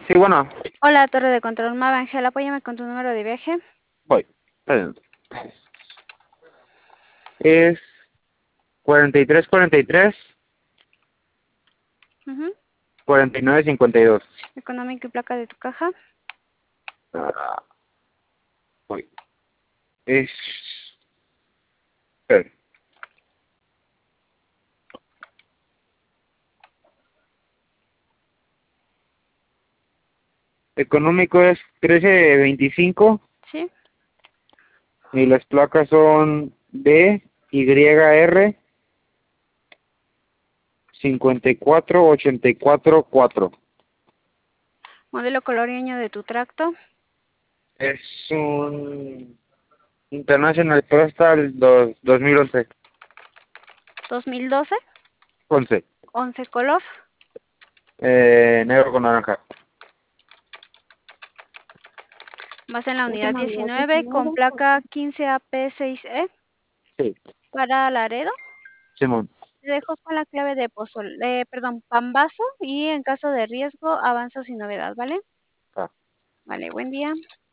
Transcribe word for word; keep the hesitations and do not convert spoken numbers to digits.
Sí, bueno, Hola, Torre de Control Mava, Ángel, apóyame con tu número de viaje. voy. Esperen. Es cuarenta y tres, cuarenta y tres, Ujú. cuarenta y nueve, cincuenta y dos. Económico y placa de tu caja. Ah, voy. Es... esperen. Económico es trece veinticinco Sí. y las placas son B, Y, R, cincuenta y cuatro, ochenta y cuatro, cuatro. Modelo color y año de tu tracto. Es un International Postal dos, dos mil once. dos mil doce. once. once color. Eh, negro con naranja. Vas en la unidad diecinueve con placa quince A P seis E Sí, para Laredo. Simón. Te dejo con la clave de Pozol, eh, perdón, Pambazo y en caso de riesgo avanzo sin novedad, ¿vale? Ah. Vale, buen día.